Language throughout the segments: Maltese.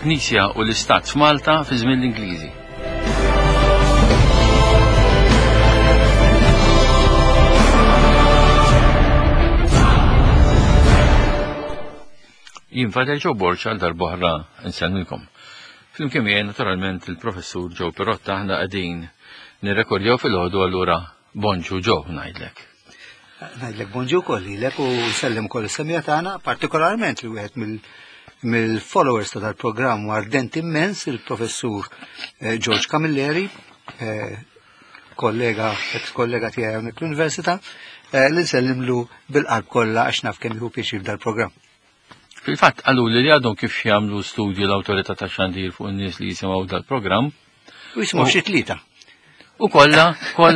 il-Knisja u l-Istat f'Malta fi żmien l-Ingliżi. Jien Fadel Joe Borch għal darbohra nsellmilkom. Flimkien miegħi naturalment il-Professur Joe Perotta aħna qegħdin nirrekordjaw fil-ħodu allura bonġu Joe ngħidlek. Ngħidlek bonġu kollilek u nsellem ukoll is-semija tagħna, partikolarment li wieħed mill-followers ta' dal-programm ardent immens il-Professur George Camilleri, ex-kollega tiegħi hawnhekk l-Università, li nsellimlu bil-qalb kollha għax naf kemm jieħu pjaċir dal-programm. Fil-fatt qalu li għadhom kif jagħmlu studju l-Awtorità tax-Xandir fuq in-nies li jisimgħu dal-programm. U jisimgħu xi tlieta. U kollha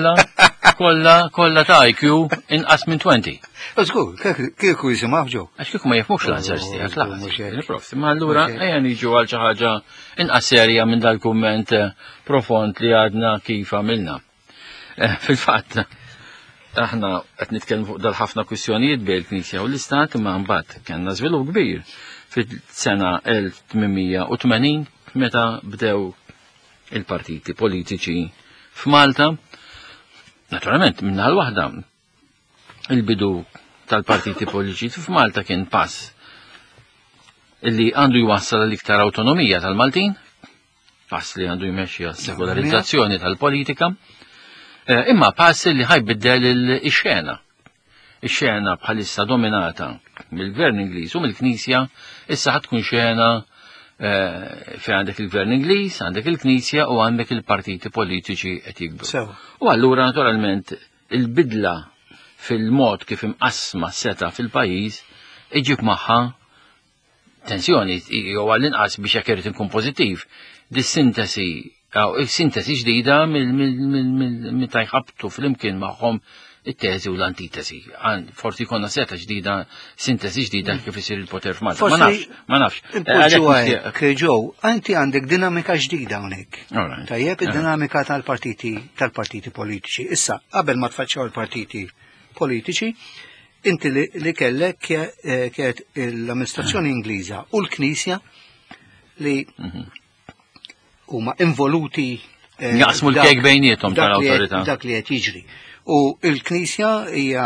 ta' IQ inqas minn 20. Żgur, kieku jisimgħu ġew. Għax kieku ma jafmux l-answers tiegħek laqas. Ma allura ejja niġu għal xi ħaġa inqas serja minn dal-kumment profond li għadna kif għamilna. Fil-fatt aħna qed nitkellmu fuq dal-ħafna kwistjonijiet bejn il-Knisja u l-Istat imma mbagħad kellna żvilupp kbir fis-sena 1880 meta bdew il-partiti politiċi f'Malta. Naturalment minnaħa l-waħda il-bidu tal-partiti politiċi f'Malta kien pass illi għandu jwassal l-iktar awtonomija tal-Maltin, pass li għandu jmexxi għas-sekolarizzazzjoni tal-politika. Imma pass li ħajbiddel il-xena. Ix-xena bħalissa dominata mill-Gvern Ingliż u mill-Knisja, issa ħatkun xena fejn għandek il-Gvern Ingliż, għandek il-Knisja u għandek il-partiti politiċi qed jikbru. U allura naturalment il-bidla fil-mod kif imqasma seta fil-pajjiż iġib magħha tensjoni jew għall-inqas biex jekk irid inkun pożittiv dis-sintesi sintesi ġdida meta jħabtu fl-imkien magħhom it-teżi u l-antitesi. Forsi jkollna seta ġdida, sintesi ġdida kif isir il-poter f'Malta. Ma nafx. Ġew, anti għandek dinamika ġdida hawnhekk. Tajjeb id-dinamika tal-partiti politiċi. Issa, qabel ma tfaċċaw il-partiti politiċi, inti li kellek kienet l-amministrazzjoni Ingliża u l-Knisja li huma involuti jaqsmu l-kejk bejniethom tal-awtorità. Dak li qed jiġri. U l-Knisja hija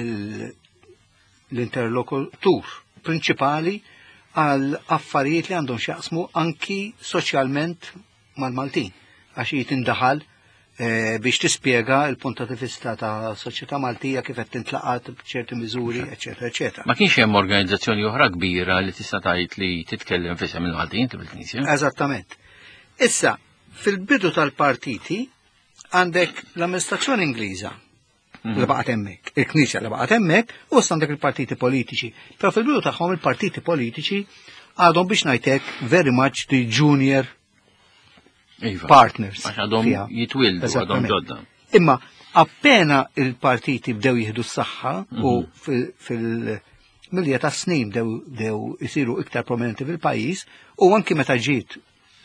l-interlokutur prinċipali għal affarijiet li għandhom x'jaqsmu anki soċjalment mal-Maltin għax jitindaħal biex tispjega l-punta di vista ta' soċjetà Maltija kif qed tintlaqat b'ċerti miżuri, eċetera, eċetera. Ma kienx hemm organizzazzjoni oħra kbira li tista' tgħid li titkellem fisem il-Maltin bil-Knisja? Eżattament. Issa, fil-bidu tal-partiti għandek l-amministrazzjoni Ingliża li baqgħet hemmhekk, il-Knisja li baqgħet hemmhekk u għandek il-partiti politiċi. Però fil-bidu tagħhom il-partiti politiċi għadhom biex ngħidlek very much the junior partners. Għax għadhom jitwildu, għadhom ġodda. Imma appena il-partiti bdew jieħdu s-saħħa u fil-milja ta' snin bdew isiru iktar prominenti fil-pajjiż u anki meta ġiet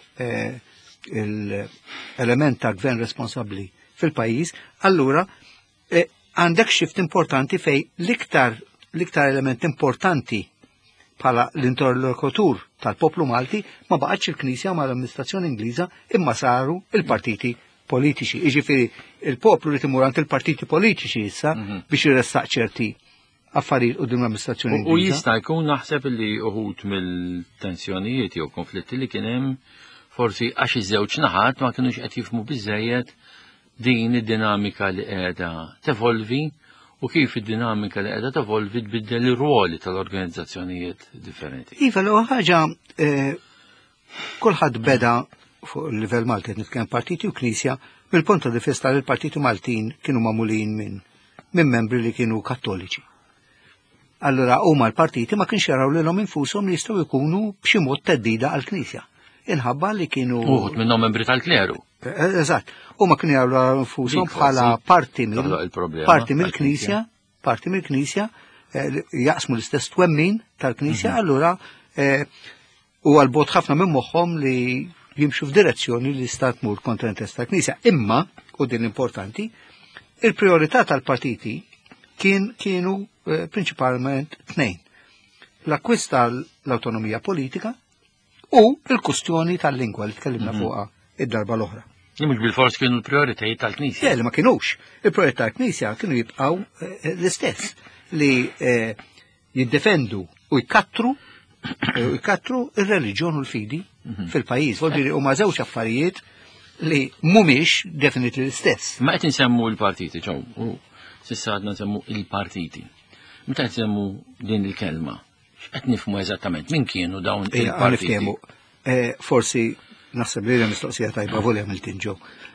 l-element ta' gvern responsabbli fil-pajjiż, allura għandek xift importanti fej l-iktar element importanti bħala l-interlokutur tal-poplu Malti ma baqgħetx il-Knisja ma l-amministrazzjoni Ingliża imma saru il-partiti politiċi. Jiġifieri il-poplu li timur għand il-partiti politiċi issa biex jirressaq ċerti affarijiet qudiem l-amministrazzjoni Ingliża. U jista' jkun naħseb li uħud mill-tensjonijiet jew konflitti li kien hemm forsi għax iż-żewġ naħat ma kinux qed jifhmu biżżejjed din id-dinamika li qiegħda tevolvi u kif id-dinamika li qiegħda tevolvi tbiddel ir-ruoli tal-organizzazzjonijiet differenti. Iva l ħaġa kulħadd beda fuq il-livell Malti nitkellem partiti u Knisja mill-punt di vista li l-partiti Maltin kienu magħmulin minn membri li kienu kattoliċi. Allura huma l-partiti ma kienx jaraw lilhom infushom li jistgħu jkunu b'xi mod teddida għall-Knisja. Inħabba li kienu uħud minnhom membri tal-kleru. Eżatt. Huma kienu jaraw infushom bħala parti mill-Knisja, parti mill-Knisja jaqsmu l-istess twemmin tal-Knisja, allura u għal-bot ħafna minn moħħhom li jimxu f'direzzjoni li sta tmur kontra l-intess tal-Knisja. Imma, u din importanti, il-priorità tal-partiti kienu prinċipalment tnejn. L-akkwist tal-autonomija politika u l-kustjoni tal-lingwa li tkellimna fuqha id-darba l-oħra. Mhux bil-fors kienu l-prioritajiet tal-Knisja. Li ma kinux. Il-prioritajiet tal-Knisja kienu jibqgħu l-istess li jiddefendu u jkattru ir-reliġjon u l-fidi fil-pajjiż. Vuol huma żewġ affarijiet li mhumiex definitely l-istess. Ma qed insemmu l-partiti ġew, s'issa għadna nsemmu il-partiti. Meta qed nsemmu din il-kelma, x'qed nifhmu eżattament min kienu dawn il-partiti? Forsi naħseb li mistoqsija tajba volja mill-tinġo.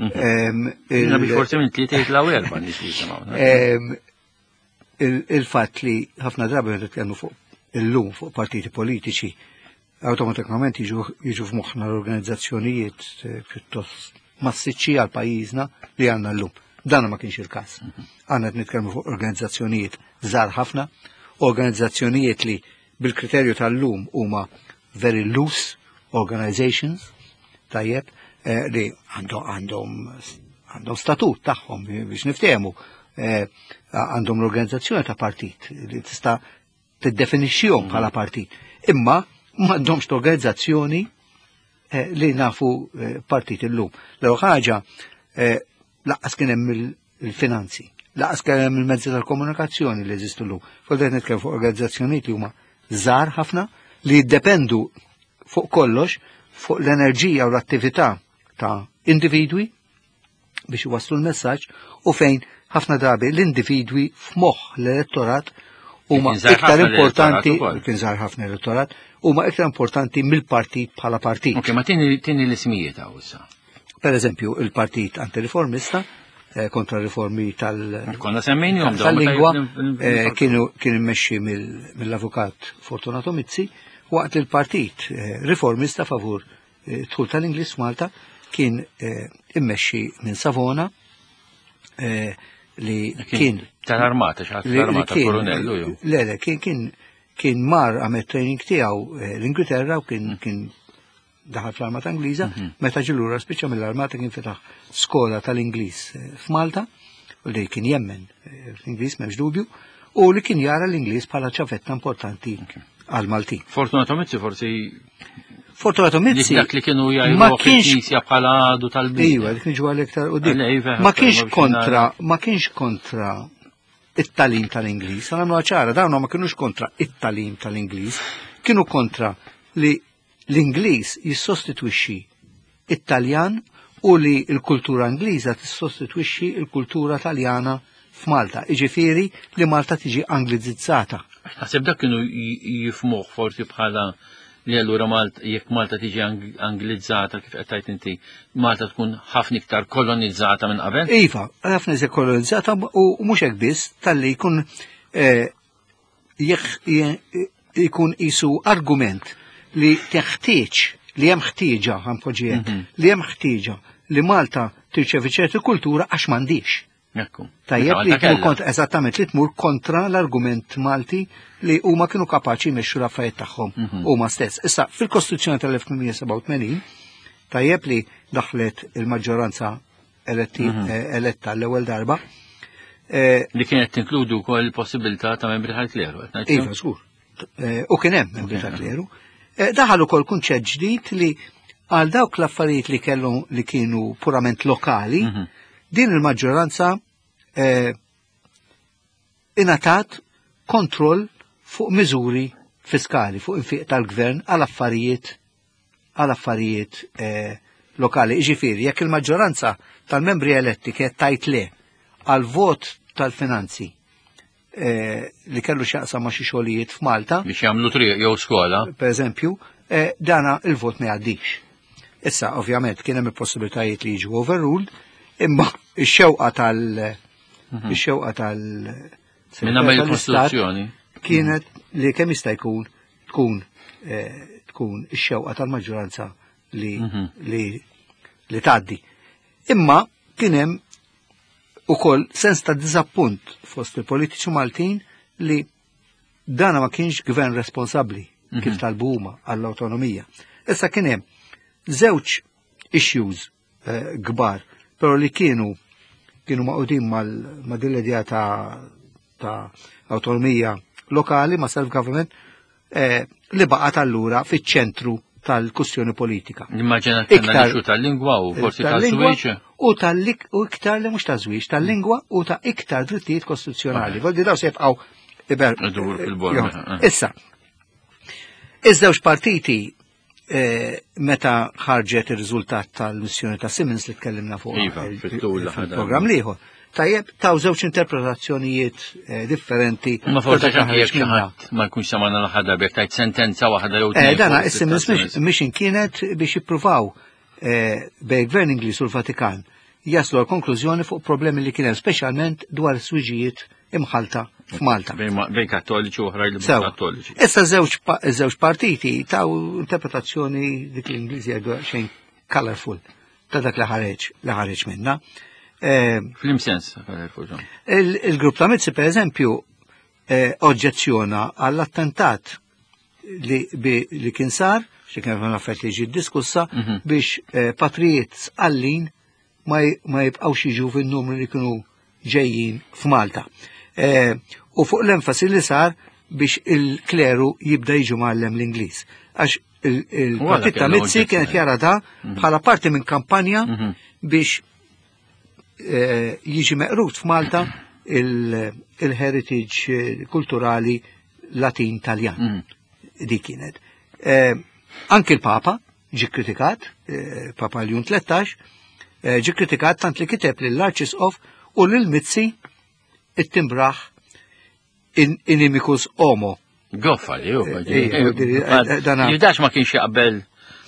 Forsi minn tliet jitlaw erba' nies li jisimgħu. Il-fatt li ħafna drabi nitkellmu fuq illum fuq partiti politiċi awtomatikament jiġu f'moħħna l-organizzazzjonijiet pjuttost massiċċi għal pajjiżna li għandna llum. Dan ma kienx il-każ. Għandna qed nitkellmu fuq organizzazzjonijiet żgħar ħafna, organizzazzjonijiet li bil-kriterju tal-lum huma very loose organizations, tajjeb, li għandhom statut tagħhom biex niftehmu, għandhom l-organizzazzjoni ta' partit li tista' tiddefinixxihom bħala partit. Imma m'għandhomx organizzazzjoni li nafu partit illum. L-ewwel ħaġa laqqas kien hemm il-finanzi, laqqas kien hemm il-mezzi tal-komunikazzjoni li jeżistu llum. F'għodet nitkellem fuq organizzazzjonijiet li huma żgħar ħafna li jiddependu fuq kollox fuq l-enerġija u l-attività ta' individwi biex iwasslu l-messaġġ u fejn ħafna drabi l-individwi f'moħħ l-elettorat huma iktar importanti, kien żgħar ħafna elettorat, huma iktar importanti mill-partit bħala partit. Ok, ma tieni l-ismijiet hawn issa. Per eżempju, il-partit antiriformista kontra riformi tal-lingwa kien immexxi mill-avukat Fortunato Mizzi, waqt il-partit riformista favur dħul tal-Ingliż Malta kien immexxi minn Savona li kien tal-armata, tal-armata koronellu jew. Le, kien mar għamet training tiegħu l-Ingilterra u kien daħal fl-armata Ingliża, meta ġilura spiċċa mill-armata kien fetaħ skola tal-Ingliż f'Malta, u li kien jemmen l-Ingliż m'hemmx dubju, u li kien jara l-Ingliż bħala ċavetta importanti għal Malti. Fortunato Mizzi forsi dak li kienu jgħidu il-Knisja bħala għadu tal-bidja. Iva, dik niġu għal iktar u dik. Ma kienx kontra it-talim tal-Ingliż, għamlu ċara, dawna ma kienux kontra it-talim tal-Ingliż, kienu kontra li l-Ingliż jissostitwixxi it-Taljan u li l-kultura Ingliża tissostitwixxi l-kultura Taljana f'Malta, iġifieri li Malta tiġi angliżizzata. Naħseb dak kienu jifmuh forsi bħala li allura jekk Malta tiġi anglizzata kif qed tgħid inti, Malta tkun ħafna iktar kolonizzata minn qabel? Iva, ħafna iktar kolonizzata u mhux hekk biss talli jkun qisu argument li teħtieġ li hemm ħtieġa li hemm ħtieġa li Malta tirċevi ċerti kultura għax m'għandix. Tajjeb li kienu kontra eżattament li tmur kontra l-argument Malti li huma kienu kapaċi jmexxu l-affarijiet tagħhom huma stess. Issa fil-Kostituzzjoni tal-1887 tajjeb li daħlet il-maġġoranza eletta l-ewwel darba. Li kienet tinkludu wkoll il-possibilità ta' membri tal-kleru. Iva, żgur. U kien hemm membri tal-kleru. Daħal ukoll kunċett ġdid li għal dawk l-affarijiet li kienu purament lokali, din il-maġġoranza ingħatat kontroll fuq miżuri fiskali, fuq infiq tal-gvern għal affarijiet lokali. Iġifieri, jekk il-maġġoranza tal-membri eletti kienet tajt le għal vot tal-finanzi li kellu xaqsam ma' xi xogħlijiet f'Malta biex jagħmlu triq jew skola. Pereżempju, dana il-vot ma jgħaddix. Issa, ovvjament, kien hemm il-possibilitajiet li jiġu overruled, imma ix-xewqa tal-Istat kienet li kemm jista' jkun tkun ix-xewqa tal-maġġoranza li tgħaddi. Imma kien hemm ukoll sens ta' diżappunt fost il-politiċi Maltin li dana ma kienx gvern responsabbli kif talbu huma għall-awtonomija. Issa kien hemm żewġ issues kbar, però li kienu maqudin ma' din l-idea ta' autonomija lokali ma' self-government li baqgħet allura fiċ-ċentru tal-kustjoni politika. Immaġina t-analizzu tal-lingwa u forsi tal-żwieġ. U iktar li mhux ta' żwieġ tal-lingwa u ta' iktar drittijiet kostituzzjonali. Voldi daw se jibqgħu Issa, iż-żewġ partiti meta ħarġet ir-riżultat tal-missjoni ta' Simmons li tkellimna fuq il-programm liħor. Tajjeb, taw żewġ interpretazzjonijiet differenti. Ma forsi jekk xi ħadd ma jkunx samana l-ħadha bek tajt sentenza waħda jew tnejn. Dana is-Simmons mission kienet biex jippruvaw bej-Gvern Ingliż u l-Vatikan jaslu l-konklużjoni fuq problemi li kien hemm speċjalment dwar is-swiġijiet imħalta f'Malta. Bejn kattoliċi u oħrajn li mhux kattoliċi. Issa żewġ partiti taw interpretazzjoni dik l-Ingliżi għadu xejn colorful ta' dak li ħareġ minna. Fl-imsens, il-grupp ta' Mizzi, per eżempju, oġġezzjona għall-attentat li kien sar, xi kien affarijiet li ġiet diskussa, biex patrijiet sqallin ma jibqgħux jiġu fin-numru li kienu ġejjin f'Malta. U fuq l-enfasi li sar biex il-kleru jibda jiġu mgħallem l-Ingliż. Għax il-partit ta' Mizzi kienet jara da bħala parti minn kampanja biex jiġi meqrut f'Malta il-heritage kulturali Latin Taljan. Di kienet. Anki l-Papa ġi kritikat, Papa Leon 13, ġi kritikat tant li kiteb lill-Arċisqof u lill-Mizzi it-timbraħ inimicus homo. Goffa li jidax ma kienx jaqbel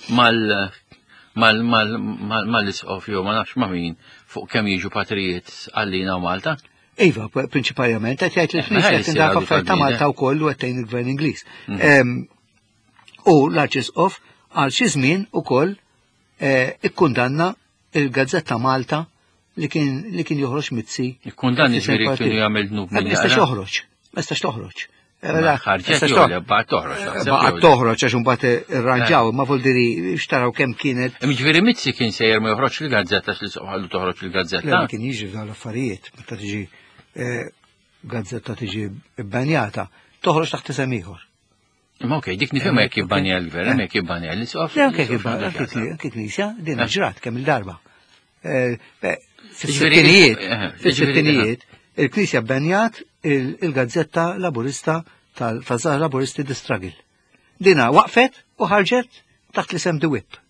mal-isqof jew ma nafx ma' min fuq kemm jiġu patrijiet għallina u Malta? Iva, prinċipalment qed jgħid il-Knisja qed indaf offerta Malta wkoll u qed il-Gvern Ingliż. U l-Arċisqof għal xi żmien ukoll ikkundanna il-Gazzetta Malta li kien joħroġ Mizzi. Ikkundanni ġifieri kienu jagħmel dnub ma jistax toħroġ. Baqgħet toħroġ għax imbagħad irranġaw, ma vuol diri xtaraw kemm kienet. Ġifieri Mizzi kien sejjer ma joħroġ il-Gazzetta li soqħallu toħroġ il-Gazzetta. Le kien jiġri dawn l-affarijiet meta tiġi Gazzetta tiġi bbanjata, toħroġ taħt isem ieħor. Ma okej, dik nifhem hekk jibbanja l-Gvern, hemmhekk jibbanja l-isqof. Le anke Knisja din ġrat kemm il-darba. Fis-sittinijiet il-Knisja bbanjat il-Gazzetta Laburista tal-Żgħar Laburisti di Struggle. Dina waqfet u ħarġet taħt l-isem The Whip.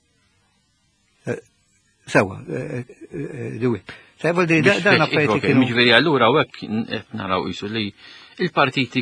Sewa, The Whip. Dan affarijiet kienu. Ġifieri allura hekk naraw qisu li il-partiti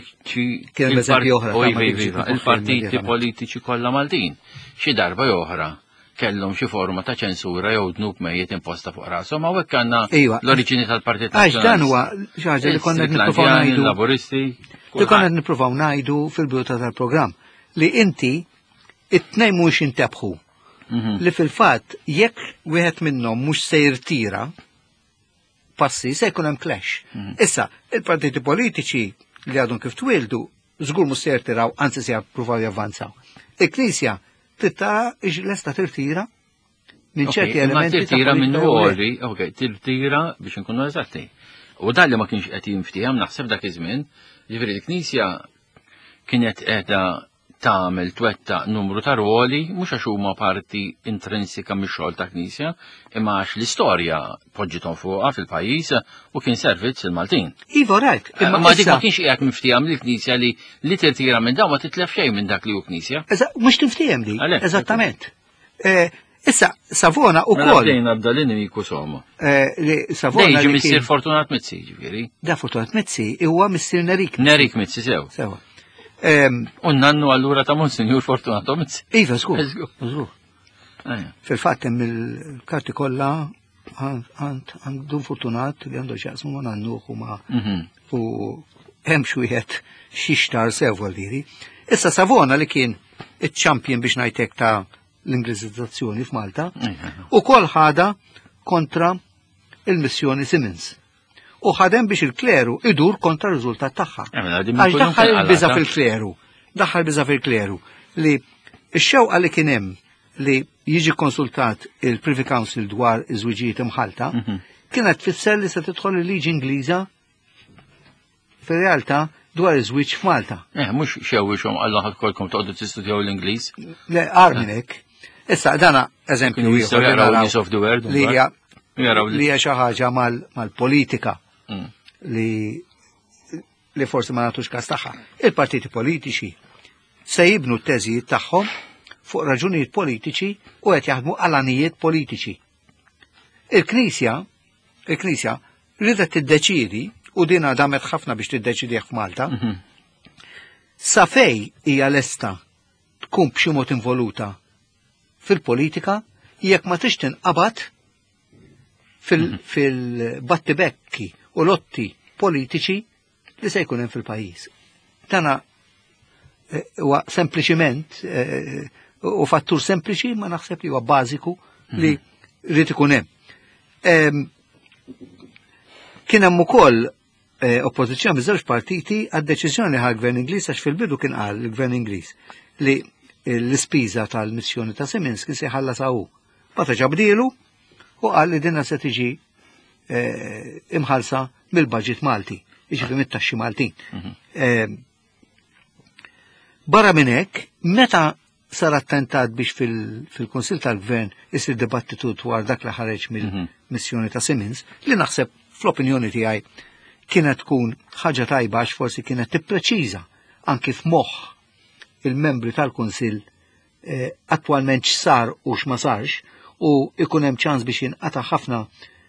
il-partiti politiċi kollha Maltin xi darba oħra kellhom xi forma ta' ċensura jew dnub mejjed imposta fuq rashom hawnhekk għandna l-oriġini tal-Partit Nazzjonali. Għax dan huwa xi ħaġa li konna nippruvaw ngħidu. Laburisti. Li konna nippruvaw ngħidu fil-bidu tal-programm li inti it-tnejn mhux intebħu. Li fil-fatt jekk wieħed minnhom mhux se jirtira passi se jkun hemm clash. Issa, il-partiti politiċi li għadhom kif twildu żgur mhux se jirtiraw, anzi se jippruvaw javvanzaw. Il-Knisja tittara lesta tirtira minn ċerti elementi. Tirtira minn għori, tirtira biex nkunu eżatti. U dan li ma kienx qed jinftihom naħseb dak iż-żmien, ġifieri l-Knisja kienet qiegħda tagħmel twetta numru ta' ruoli mhux għax huma parti intrinsika mix-xogħol ta' Knisja, imma għax l-istorja poġġithom fuqha fil-pajjiż u kien servizz il-Maltin. Iva rajt. Imma dik ma kienx qiegħed miftihom lill-Knisja li tirtira minn dawn ma titlef xejn minn dak li hu Knisja. Mhux tinftiehem di. Eżattament. Issa, Savona ukoll. Bdejna b'dal-inimiku somo. Savona jiġi missier Fortunat Mizzi, ġifieri. Da Fortunat Mizzi huwa missier Nerik. Nerik Mizzi sew. U nannu allura ta' Monsinjur Fortunato Mizzi. Iva, żgur. Fil-fatt hemm il-karti kollha għandu Fortunat li għandu x'jaqsmu ma' nannu huma u hemm xwieħed xixtar sew veri. Issa Savona li kien iċ-champion biex ngħidlek ta' l-Ingliżizzazzjoni f'Malta u kol ħada kontra il-missjoni Simmons. U ħadem biex il-kleru idur kontra r-riżultat tagħha. Għax daħħal biża fil-kleru. Daħħal biża fil-kleru li x-xewqa li kien hemm li jiġi konsultat il-Privy Council dwar iż-żwiġijiet imħalta kienet tfisser li se tidħol il-liġi Ingliża fir-realtà dwar iż-żwieġ f'Malta. Mhux xewwixhom alla ħadd kolkom toqgħdu tistudjaw l-Ingliż. Le qar minn hekk. Issa dana eżempju ieħor li hija xi ħaġa mal-politika li forsi ma nagħtux każ tagħha. Il-partiti politiċi se jibnu t-teżijiet tagħhom fuq raġunijiet politiċi u qed jaħdmu għal anijiet politiċi. Il-Knisja ridet tiddeċiedi u din damet ħafna biex tiddeċidih f'Malta. Sa fej hija lesta tkun b'xi mod involuta fil-politika jekk ma tix tinqabad fil-battibekki u lotti politiċi li se jkun hemm fil-pajjiż. Tana huwa sempliċiment u fattur sempliċi ma naħseb li huwa bażiku li rrid ikun hemm. Kien hemm ukoll oppożizzjoni miż-żewġ partiti għad-deċiżjoni ħall-Gvern Ingliż għax fil-bidu kien qal il-Gvern Ingliż li l-ispiża tal-missjoni ta' Siminski se jħallasha hu. Bata ġabdielu u qal li dinha se tiġi imħallsa mill-budget Malti, jiġifieri mit-taxxi Maltin. Barra minn hekk, meta sar attentat biex fil-Kunsill tal-Gvern isir dibattitu dwar dak li ħareġ mill-missjoni ta' Simins, li naħseb fl-opinjoni tiegħi kienet tkun ħaġa tajba għax forsi kienet tippreċiża anki f'moħħ il-membri tal-Kunsill attwalment x'sar u x'ma sarx u ikun hemm ċans biex jinqata' ħafna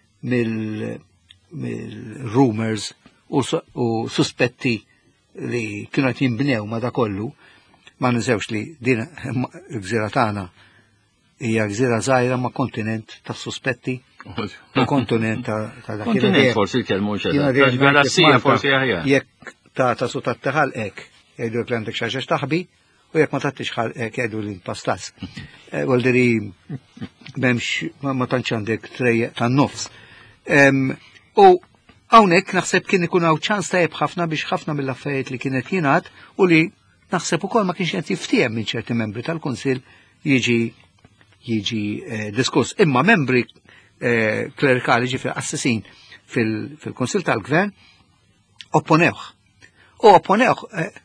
mill-rumors u suspetti li kienu qed jinbnew ma da kollu. Ma niżewx li din l-gżira tagħna hija gżira żgħira ma' kontinent ta' suspetti u kontinent ta' dak kontinent forsi kelmu xejn. Forsi aħjar. Jekk ta' su tat-taħalqek jgħidu li għandek xi ħaġa x'taħbi u jekk ma tagħtix ħalqek jgħidu li pastas. Wolderi m'hemmx ma tantx għandek trejjeq tan-nofs. U hawnhekk naħseb kien ikun hawn ċans tajjeb ħafna biex ħafna mill-affarijiet li kienet jingħad u li naħseb ukoll ma kienx qed jiftiem minn ċerti membri tal-Kunsill jiġi diskuss. Imma membri klerikali ġifier assisin fil-Kunsill tal-Gvern opponewh. U opponewh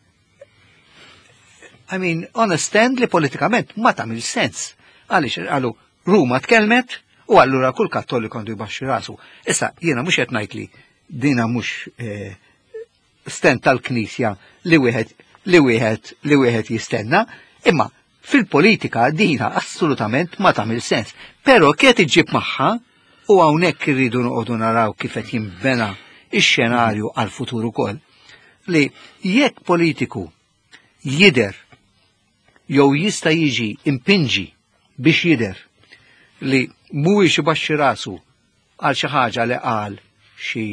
understand li politikament ma tagħmel sens. Għaliex qalu Ruma tkellmet u allura kull Kattoliku għandu jbaxxi rasu. Issa jiena mhux qed ngħid li dina mhux stand tal-Knisja li wieħed jistenna, imma fil-politika dina assolutament ma tagħmel sens. Però kiet iġġib magħha u hawnhekk irridu noqogħdu naraw kif qed jinbena x-xenarju għall-futur ukoll li jekk politiku jidher jew jista' jiġi impinġi biex jidher li mhuwiex ibaxxi rasu għal xi ħaġa li qal xi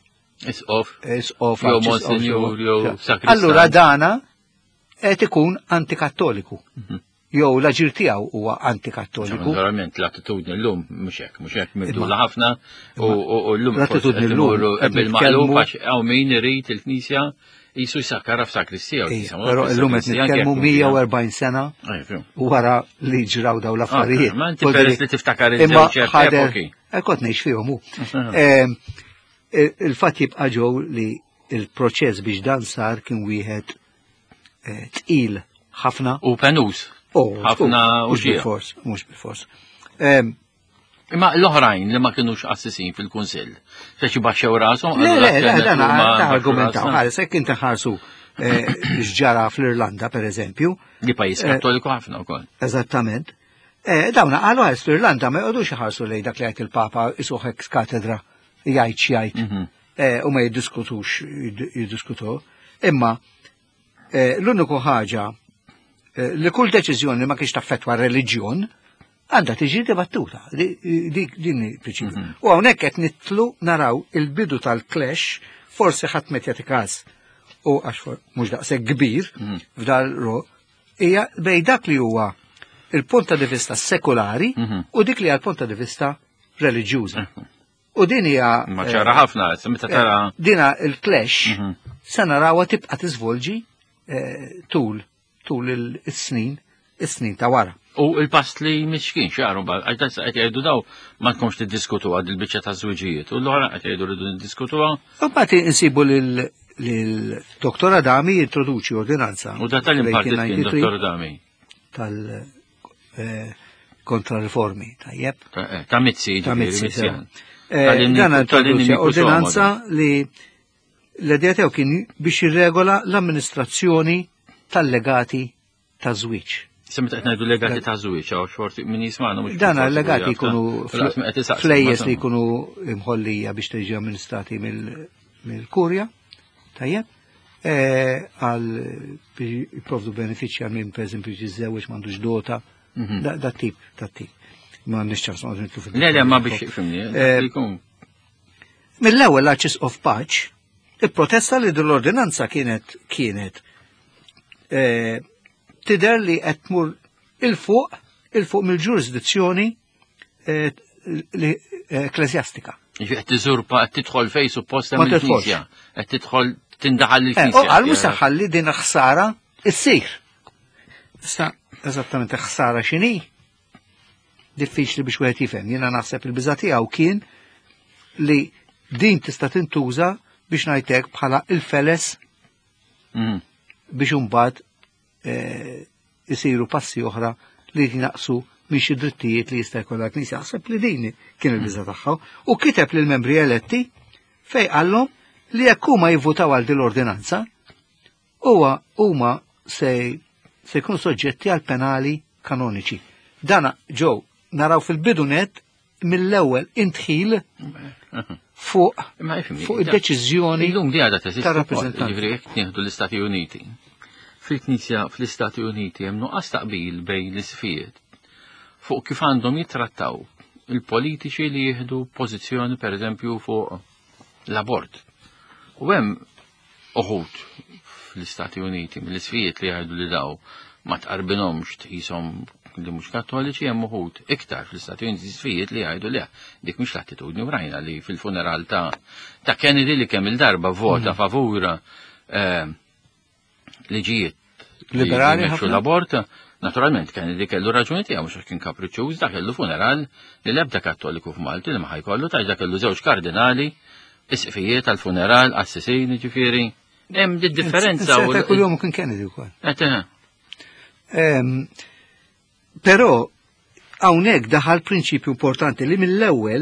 jew Monsinjur jew Sakristan. Allura dana qed ikun antikattoliku. Jew l-aġir tiegħu huwa antikattoliku. Naturalment l-attitudni llum mhux hekk mibdula ħafna u llum l-attitudni llum bil-maqlub għax hawn min irid il-Knisja jisu jsakkara f'sakristija. Però llum qed nitkellmu 140 sena wara li ġraw daw l-affarijiet. Ma inti peress li tiftakar iż-żewġ epoki. Kont ngħix fihom hu. Il-fatt jibqa' ġew li il-proċess biex dan sar kien wieħed tqil ħafna u penus. Ħafna u mhux bil-fors. Imma l-oħrajn li ma kinux assisin fil-Kunsill. Fex baxxew rashom. Dan argumentaw ħares hekk inti ħarsu x'ġara fl-Irlanda pereżempju. Li pajjiż Kattoliku ħafna wkoll. Eżattament. Dawna qalu ħares fl-Irlanda ma jqogħdux iħarsu lejn dak li jgħid il-Papa isuh hekk katedra jgħid x'jgħid u ma jiddiskutu. Imma l-uniku ħaġa li kull deċiżjoni li ma kienx taffettwa r-reliġjon għandha tiġi dibattuta. Din il-prinċipju. U hawnhekk qed nitlu naraw il-bidu tal-clash forsi ħadd met jagħti każ u għax mhux daqshekk kbir f'dal hija bejn dak li huwa il-punt di vista sekolari u dik li hija l-punt di vista reliġjuża. U din hija ma ċara ħafna, meta tara dina il-clash se narawha tibqa' tiżvolġi tul is-snin ta' wara. U il-past li mixkin xaru għax qed jgħidu daw ma tkomx tiddiskutuha il-biċċa ta' żwiġijiet u l-oħra qed jgħidu rridu niddiskutuha. Mbagħad insibu l-Doktor Adami jintroduċi ordinanza. U da tal-impartit kien Doktor Adami? Tal-kontra-riformi, tajjeb. Ta' Mizzi, Mizzian. Dan introduċi ordinanza li l-idea tiegħu kien biex jirregola l-amministrazzjoni tal-legati ta' żwieġ. Semmet qed ngħidu legati ta' żwieġ għaw xorti min jisma'na mhux. Dan legati jkunu flejjes li jkunu imħollija biex tiġi amministrati mill-kurja, tajjeb, għal jipprovdu benefiċċji għal min pereżempju jiżżewweġ m'għandux dota, dat tip. Ma nixċans ma nitlu fil- Le, ma biex jifhimni. Mill-ewwel l-Arċis of Paċ il-protesta li dell-ordinanza kienet tidher li qed tmur il-fuq mill-ġurisdizzjoni ekklesjastika. Qed tiżurpa qed tidħol fejn supposta mill-Knisja. Qed tidħol tindaħal lill-Knisja. Għal mhux saħħalli din ħsara issir. Issa eżattament ħsara x'inhi? Diffiċli biex wieħed jifhem. Jiena naħseb il-biża' tiegħu kien li din tista' tintuża biex ngħidlek bħala il-feles biex imbagħad isiru passi oħra li jinaqsu minn xi drittijiet li jista' jkollha l-Knisja. Naħseb li din kien il-biża' tagħha u kiteb lill membri eletti fejn qallhom li jekk huma jivvutaw għal din l-ordinanza huma se jkunu soġġetti għal penali kanoniċi. Dana ġew naraw fil-bidunet mill-ewwel intħil fuq id-deċiżjoni tar-rappreżentanti. Jekk nieħdu l-Istati Uniti. Fil-Knisja fl-Istati Uniti hemm nuqqas taqbil bejn l-isfijiet fuq kif għandhom jittrattaw il-politiċi li jieħdu pożizzjoni pereżempju fuq l-abort. U hemm uħud fl-Istati Uniti mill-isfijiet li jgħidu li daw ma tqarbinhomx tqishom li mhux kattoliċi hemm uħud iktar fl-Istati Uniti sfijiet li jgħidu le dik mhux l-attitudni urajna li fil-funeral ta' Kennedy li kemm il-darba vota favur liġijiet liberali ħafna l-abort. Naturalment Kennedy kellu raġuni tiegħu mhux kien kapriċċjuż dak kellu funeral li l-ebda kattoliku f'Malti li ma ħajkollu ta' dak kellu żewġ kardinali isqifijiet tal-funeral Assisini ġifieri. Hemm di differenza u kuljum kien Kennedy wkoll. Però hawnhekk daħal prinċipju importanti li mill-ewwel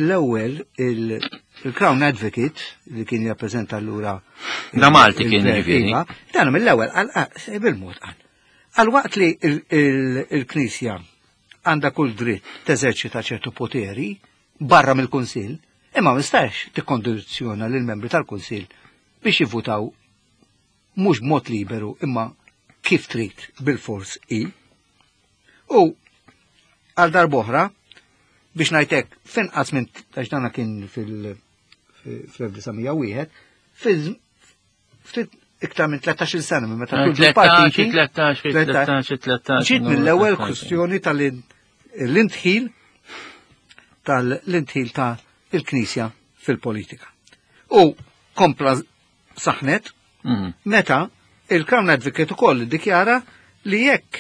il-Crown Advocate li kien jirrappreżenta allura da Malti kien ġifieri. Dan mill-ewwel bil-mod qal. Għal-waqt li il-Knisja għandha kull dritt teżerċita ċertu poteri barra mill-Kunsill, imma ma nistax tikkondizzjona lil membri tal-Kunsill biex jivvutaw mhux b'mod liberu imma kif trid bil-fors U għal darboħra biex ngħidlek finqas minn għax dana kien fil-1901 ftit iktar minn 13 sena minn meta kull partiti 13 ġiet mill-ewwel kwistjoni tal-intħil ta' il-Knisja fil-politika. U kompla saħnet meta il-Crown Advocate ukoll iddikjara li jekk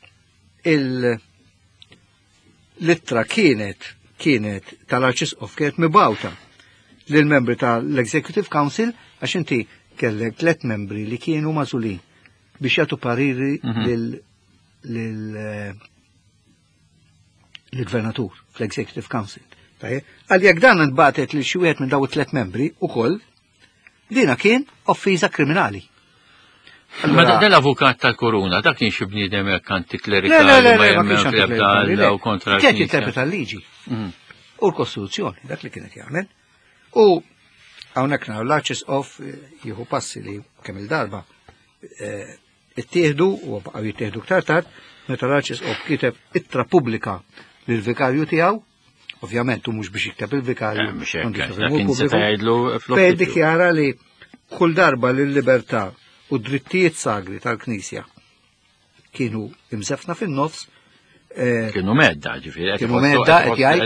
il-littra kienet tal-Arċisqof kienet mibawta lil membri tal-Executive Council għax inti kellek 3 membri li kienu mażulin biex jagħtu pariri lill-Gvernatur fl-Executive Council. Għal jekk dan nbatet li xi wieħed minn daw 3 membri ukoll dina kien offiża kriminali. Ma l-avukat tal-Koruna, dak kien xi bniedem hekk antiklerikali ma jemmel u kontra kien jinterpreta l-liġi. U l-Kostituzzjoni, dak li kienet jagħmel. U hawnhekk naraw l-Arċisqof jieħu passi li kemm il-darba ittieħdu u baqgħu jittieħdu aktar tard meta l-Arċisqof kiteb ittra pubblika lill-vikarju tiegħu, ovvjament u mhux biex jikteb il-vikarju fejn dikjara li kull darba lill-libertà u drittijiet sagri tal-Knisja kienu imżefna fin-nofs. Kienu medda, ġifieri. Kienu medda, qed jgħid.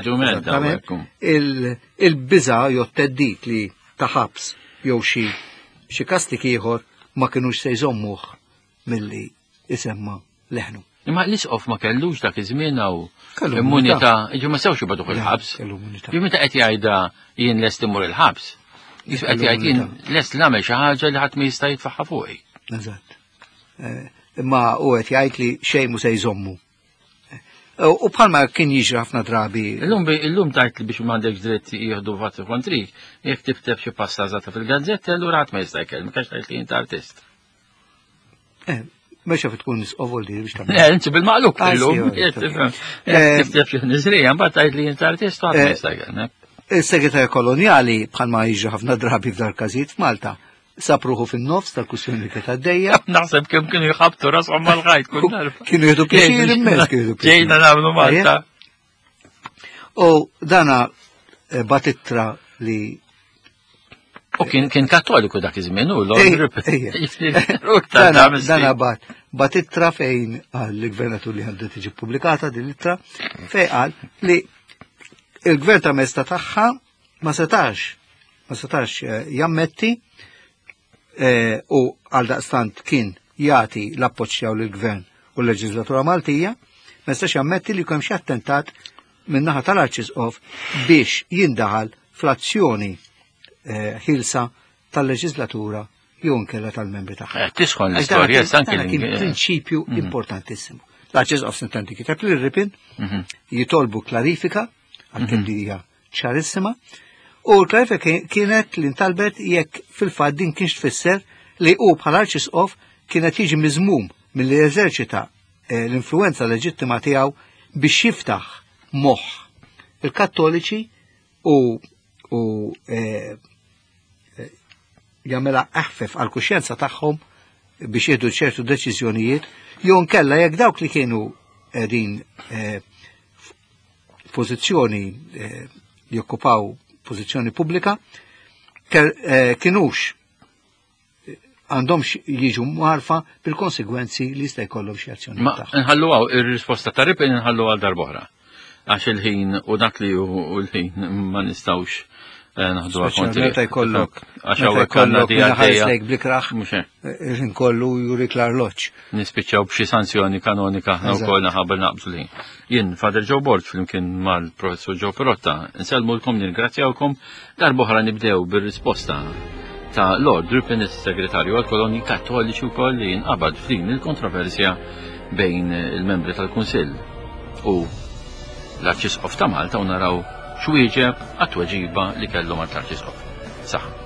Il-biża' jew teddit li ta' ħabs jew xi kastik ieħor ma kinux se jżommuh milli isemma leħnu. Imma l-isqof ma kellux dak iż-żmien hawn immunità, ma sewx ibadu il-ħabs. Meta qed jgħidha jien lest imur il-ħabs. Qed jgħid lest nagħmel xi ħaġa li ħadd ma jista' jitfaħħa fuqi. Eżatt. Imma u qed jgħid li xejn mhu se jżommu. U bħalma kien jiġri ħafna drabi. Illum tajt li biex m'għandekx dritt jieħdu voti kontrik, jekk tikteb xi passazata fil-gazzetti allura ħadd ma jista' jkellem, kax tajt li inti artist. Meċa fit tkun nisqovoldi biex tagħmel. Inti bil-maqlub illum. Tikteb xi nizrija, mbagħad tajt li inti artist ħadd ma jista' jkellem. Il-segretarju koloniali bħalma jiġri ħafna drabi f'dar każijiet f'Malta sapruħu fin-nofs tal-kwistjoni li kienet għaddejja. Naħseb kemm kienu jħabtu rashom mal-ħajt kull narba. Kienu jieħdu pjaċir immens kienu jieħdu pjaċir. Ġejna nagħmlu Malta. U dana batittra li u kien kattoliku dak iż-żmien u dana batittra fejn għall-gvernatur li għandu tiġi pubblikata din l-ittra fejn qal li il-gvern ta' mesta tagħha ma setax jammetti u għal daqstant kien jagħti l-appoġġ lill-gvern u l-leġislatura Maltija, ma setax jammetti li kemm xi attentat min-naħa tal-Arċisqof biex jindaħal fl-azzjoni ħilsa tal-leġislatura jew inkella tal-membri tagħha. Tisħol l-istorja kien prinċipju importantissimu. L-Arċisqof sintanti kiteb li ripin jitolbu klarifika għal-kem li hija ċarissima, u l-klarifika kienet li ntalbet jekk fil-fatt din kienx tfisser li hu bħala Arċisqof kienet jiġi miżmum milli jeżerċita l-influenza leġittima tiegħu biex jiftaħ moħħ il-Kattoliċi u jagħmilha aħfef għal kuxjenza tagħhom biex jieħdu ċertu deċiżjonijiet, jew nkella jekk dawk li kienu qegħdin pożizzjoni jokkupaw pożizzjoni pubblika kienux għandhomx jiġu marfa bil-konsegwenzi li jista' jkollhom xi azzjoni. Ma nħallu għaw ir-risposta ta' Ripin nħallu għal darb'oħra. Għax il-ħin u dak li u l-ħin ma nistgħux naħdu għal-konti. Meta jkollok għax hawnhekk għandna di għaddejja. blikraħ il-ħin kollu juri l-arloġġ. Nispiċċaw b'xi sanzjoni kanonika aħna wkoll naħabel naqbżu lejn. Jien Father Joe Bord flimkien mal-Professur Joe Perotta nsellmulkom nirgrazzjawkom darb'oħra nibdew bir-risposta ta' Lord Ripin, is-Segretarju għall-Kolonji Kattoliċi wkoll li jinqabad f'din il-kontroversja bejn il-membri tal-Kunsill u l-Arċisqof ta' Malta u naraw x'wieġeb għat-tweġiba li kellhom għall-Arċisqof. Saħ.